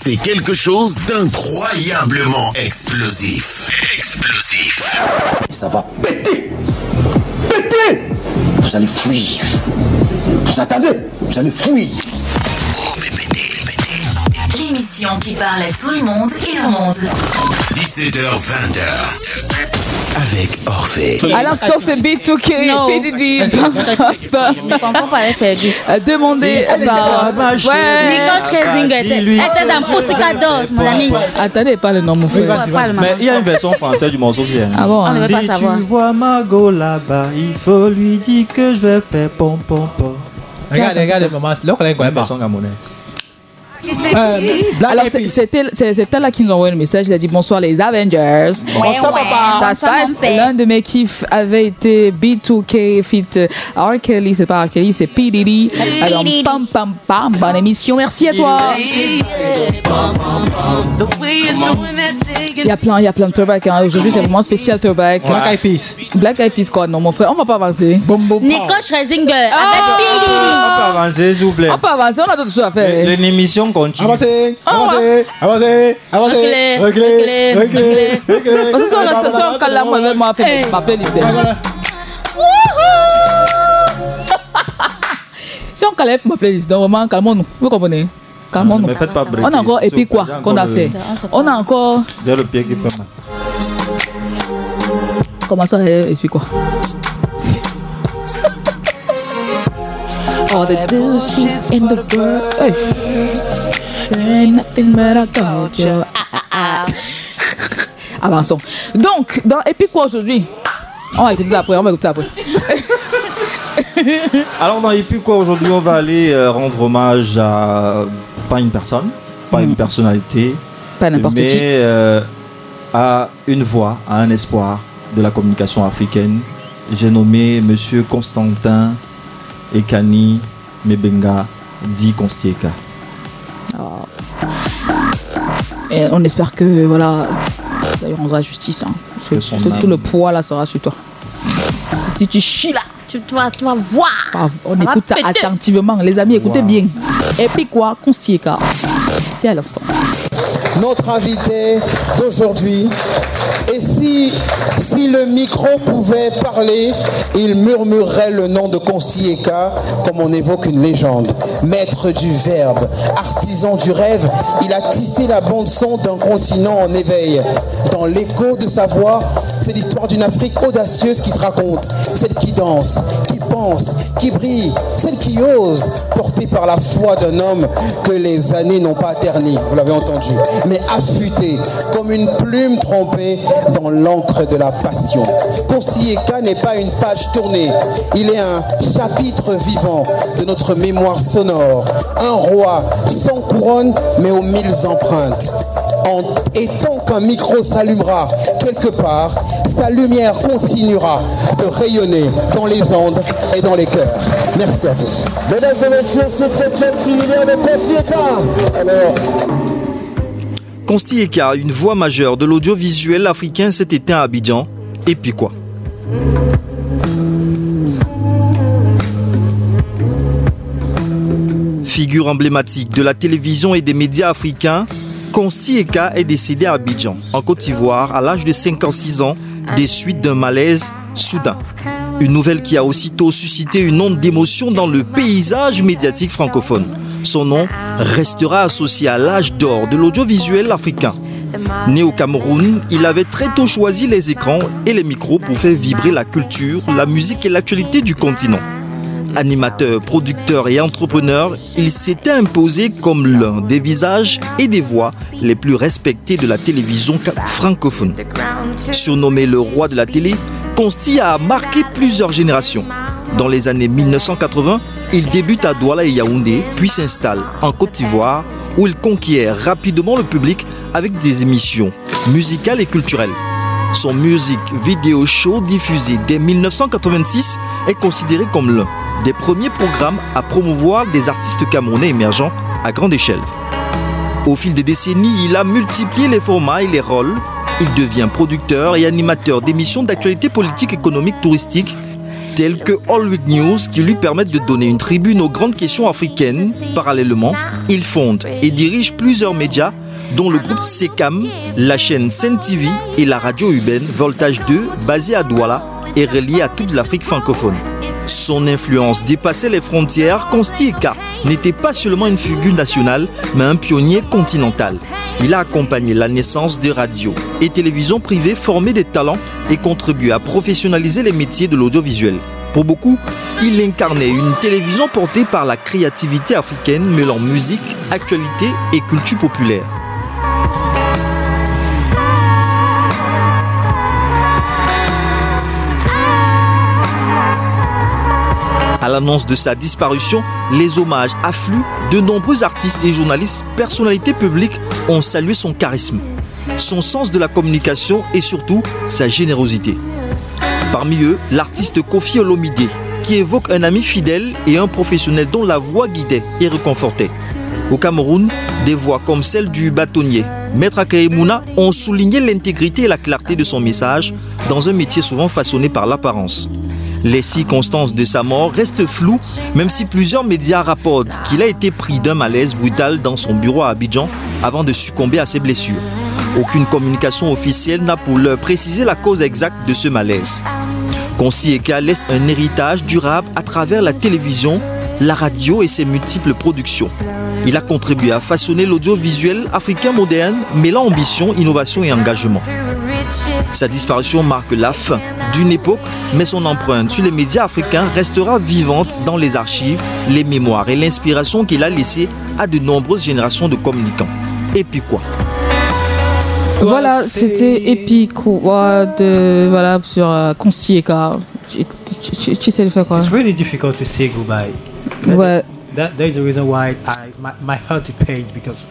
C'est quelque chose d'incroyablement explosif. Et ça va péter. Péter. Vous allez fuir. Vous attendez. Vous allez fuir. L'émission qui parle à tout le monde et au monde. 17h-20h. Avec Orphée. À l'instant, c'est B2K, PDD, demandé par... Nicole Scherzinger était dans Pussycat, mon ami. Attendez, pas le nom, mon frère. Mais il y a une version française du morceau aussi. Ah bon? On ne veut pas savoir. Si tu vois Margot là-bas, il faut lui dire que je vais faire pom pom pom. Regarde, maman, là, on une version gamonaise. Alors c'était là qui nous a envoyé le message. Il a dit bonsoir les Avengers. Ça se passe. L'un de mes kiffs avait été B2K fit R. Kelly. C'est pas R. Kelly, c'est P. Diddy. Alors pam pam pam. Bonne émission. Merci à toi. Il y a plein de throwback. Aujourd'hui c'est vraiment spécial throwback. Black Eyed Peas quoi? Non mon frère, on va pas avancer. Nicole Scherzinger avec P. Diddy. On peut avancer s'il vous plaît. On peut avancer. On a d'autres choses à faire. L'émission continue. Avancez. Reculez. Parce que si on calme là, moi je vais faire ma playlist. Si on calme ma playlist, donc vraiment calmons-nous. Vous comprenez? Calmons-nous. Mais faites pas breaker. On a encore, et puis quoi qu'on a fait? On a encore. J'ai le pied qui fait mal. Comment ça, et puis quoi? All the bullshit in the world. Hey. There ain't nothing but I told you. Avançons. Donc, et puis quoi aujourd'hui? On va écouter ça après. Alors dans Et puis quoi aujourd'hui, on va aller rendre hommage à pas une personne, pas une personnalité, pas n'importe qui, mais à une voix, à un espoir de la communication africaine. J'ai nommé Monsieur Constantin Ekani Mebenga dit Constieka. Oh. Et on espère que voilà, d'ailleurs on rendra justice. Tout le poids là sera sur toi. Si tu chies là, tu vas voir. On écoute ça attentivement, les amis, écoutez bien. Et puis quoi, Constieka. C'est à l'instant. Notre invité d'aujourd'hui, et si le micro pouvait parler, il murmurerait le nom de Constieka comme on évoque une légende. Maître du verbe, artisan du rêve, il a tissé la bande-son d'un continent en éveil. Dans l'écho de sa voix, c'est l'histoire d'une Afrique audacieuse qui se raconte. Celle qui danse, qui pense, qui brille, celle qui ose, portée par la foi d'un homme que les années n'ont pas terni, vous l'avez entendu, mais affûté comme une plume trempée dans l'encre de la passion. Constieka n'est pas une page tournée, il est un chapitre vivant de notre mémoire sonore, un roi sans couronne mais aux 1000 empreintes. Et tant qu'un micro s'allumera quelque part, sa lumière continuera de rayonner dans les ondes et dans les cœurs. Merci à tous. Mesdames et messieurs, c'est cette gentilité de Constieka. Alors... Constieka, une voix majeure de l'audiovisuel africain cet été à Abidjan. Et puis quoi? Figure emblématique de la télévision et des médias africains, Constieka est décédé à Abidjan, en Côte d'Ivoire, à l'âge de 56 ans, des suites d'un malaise soudain. Une nouvelle qui a aussitôt suscité une onde d'émotion dans le paysage médiatique francophone. Son nom restera associé à l'âge d'or de l'audiovisuel africain. Né au Cameroun, il avait très tôt choisi les écrans et les micros pour faire vibrer la culture, la musique et l'actualité du continent. Animateur, producteur et entrepreneur, il s'était imposé comme l'un des visages et des voix les plus respectés de la télévision francophone. Surnommé le roi de la télé, Consti a marqué plusieurs générations. Dans les années 1980, il débute à Douala et Yaoundé, puis s'installe en Côte d'Ivoire, où il conquiert rapidement le public avec des émissions musicales et culturelles. Son music video show diffusé dès 1986 est considéré comme l'un des premiers programmes à promouvoir des artistes camerounais émergents à grande échelle. Au fil des décennies, il a multiplié les formats et les rôles. Il devient producteur et animateur d'émissions d'actualité politique, économique, touristique. tels que All Week News qui lui permettent de donner une tribune aux grandes questions africaines. Parallèlement, il fonde et dirige plusieurs médias dont le groupe SECAM, la chaîne Sen TV et la radio urbaine Voltage 2 basée à Douala et reliée à toute l'Afrique francophone. Son influence dépassait les frontières. Consti Eka n'était pas seulement une figure nationale, mais un pionnier continental. Il a accompagné la naissance de radios et télévisions privées, formé des talents et contribué à professionnaliser les métiers de l'audiovisuel. Pour beaucoup, il incarnait une télévision portée par la créativité africaine, mêlant musique, actualité et culture populaire. À l'annonce de sa disparition, les hommages affluent. De nombreux artistes et journalistes, personnalités publiques ont salué son charisme, son sens de la communication et surtout sa générosité. Parmi eux, l'artiste Koffi Olomide, qui évoque un ami fidèle et un professionnel dont la voix guidait et réconfortait. Au Cameroun, des voix comme celle du bâtonnier Maître Akayemouna ont souligné l'intégrité et la clarté de son message dans un métier souvent façonné par l'apparence. Les circonstances de sa mort restent floues, même si plusieurs médias rapportent qu'il a été pris d'un malaise brutal dans son bureau à Abidjan avant de succomber à ses blessures. Aucune communication officielle n'a pour l'heure précisé la cause exacte de ce malaise. Consti Eka laisse un héritage durable à travers la télévision, la radio et ses multiples productions. Il a contribué à façonner l'audiovisuel africain moderne, mêlant ambition, innovation et engagement. Sa disparition marque la fin d'une époque, mais son empreinte sur les médias africains restera vivante dans les archives, les mémoires et l'inspiration qu'il a laissée à de nombreuses générations de communicants. Et puis quoi? Voilà, c'était épique voilà, sur Consti Eka. Tu sais le faire quoi? It's really difficult to say goodbye. Ouais. That is the reason why my heart pains because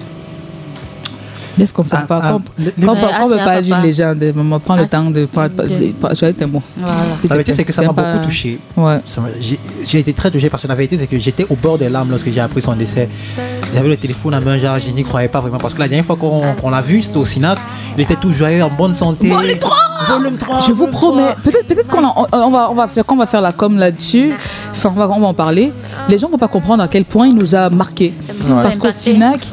Laisse comme ça, quand on veut pas d'une légende, on prend le temps de choisir tes mots. La vérité, c'est que ça m'a beaucoup touché. Ouais. J'ai été très touché parce que la vérité, c'est que j'étais au bord des larmes lorsque j'ai appris son décès. J'avais le téléphone à main, genre, je n'y croyais pas vraiment parce que la dernière fois qu'on l'a vu, c'était au Sinac. Il était tout joyeux, en bonne santé. Volume 3. Je vous promets. Peut-être qu'on va faire la com là-dessus. Enfin, on va en parler. Les gens ne vont pas comprendre à quel point il nous a marqué. Parce qu'au Sinac,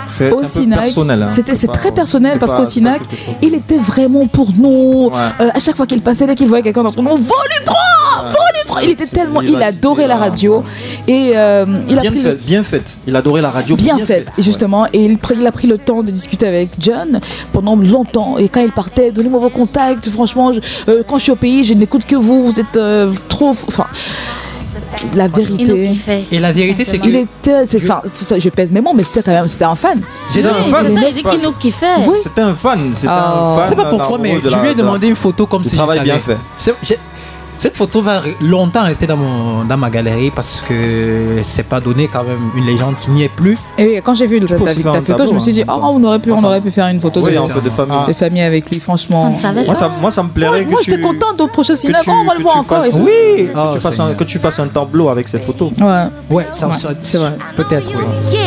c'est très personnel parce qu'au Sinac, il était vraiment pour nous. À chaque fois qu'il passait, dès qu'il voyait quelqu'un d'entre nous, volume 3. Il était tellement, il adorait la radio et bien fait. Il adorait la radio. Bien faite, justement. Et il a pris le temps de discuter avec John pendant longtemps. Et quand il partait, donnez-moi vos contacts. Franchement, quand je suis au pays, je n'écoute que vous. Vous êtes trop. Enfin. La vérité. Et la vérité, c'est que. Je pèse mes mots, mais c'était un fan. C'était un fan. C'est qui nous kiffait. Oui. C'était un fan. C'est pas pourquoi, mais je lui ai demandé une photo comme si je savais. Bien fait. Cette photo va longtemps rester dans ma galerie parce que c'est pas donné quand même une légende qui n'y est plus. Et oui, quand j'ai vu ta photo, je me suis dit, on aurait pu faire une photo de famille avec lui, franchement. Moi, ça me plairait que moi, j'étais contente au prochain cinéma, on va le voir encore. Oui, que tu fasses un tableau avec cette photo. Ouais, c'est vrai. Peut-être, oui.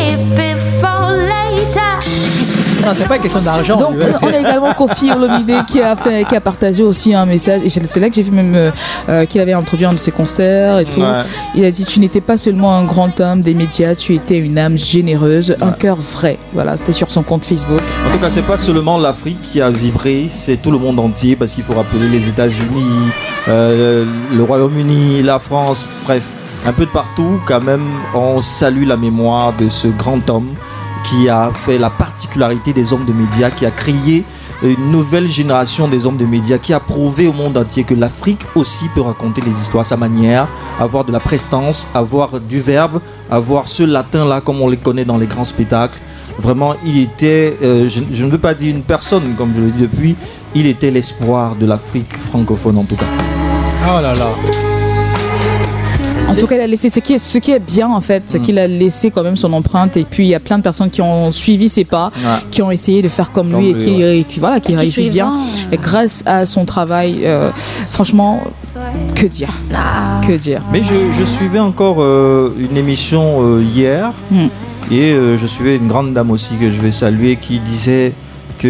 Non, c'est pas une question d'argent. Donc, on a également Koffi Olomide qui a partagé aussi un message. Et c'est là que j'ai vu même qu'il avait introduit un de ses concerts et tout. Ouais. Il a dit: tu n'étais pas seulement un grand homme des médias, tu étais une âme généreuse, un cœur vrai. Voilà, c'était sur son compte Facebook. En tout cas, c'est pas seulement l'Afrique qui a vibré, c'est tout le monde entier, parce qu'il faut rappeler les États-Unis, le Royaume-Uni, la France, bref, un peu de partout. Quand même, on salue la mémoire de ce grand homme qui a fait la particularité des hommes de médias, qui a créé une nouvelle génération des hommes de médias, qui a prouvé au monde entier que l'Afrique aussi peut raconter des histoires à sa manière, avoir de la prestance, avoir du verbe, avoir ce latin-là comme on les connaît dans les grands spectacles. Vraiment, il était, je ne veux pas dire une personne, comme je le dis depuis, il était l'espoir de l'Afrique francophone en tout cas. Oh là là. En tout cas, il a laissé ce qui est bien en fait, c'est qu'il a laissé quand même son empreinte. Et puis il y a plein de personnes qui ont suivi ses pas, qui ont essayé de faire comme lui et qui réussissent bien. Et grâce à son travail, franchement, que dire. Mais je suivais encore une émission hier et je suivais une grande dame aussi que je vais saluer qui disait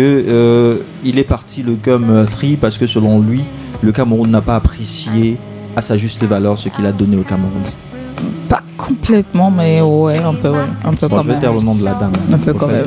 que il est parti le gum tri parce que selon lui, le Cameroun n'a pas apprécié à sa juste valeur ce qu'il a donné au Cameroun? Pas complètement, mais ouais, un peu quand Je vais même. taire le nom de la dame. Un peu quand même.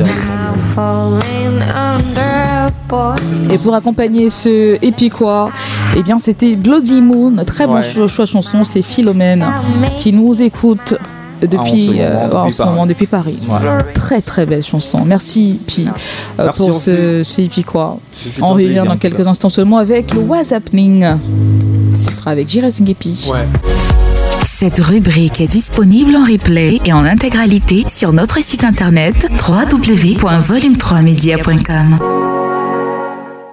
Et pour accompagner ce épiquois, eh bien c'était Bloody Moon, très bon choix de chanson, c'est Philomène qui nous écoute depuis Paris. Très très belle chanson. Merci Pi pour ce épiquois. On revient dans quelques instants seulement avec le What's Happening. Ce sera avec J Racing et Pi. Cette rubrique est disponible en replay et en intégralité sur notre site internet www.volume3media.com.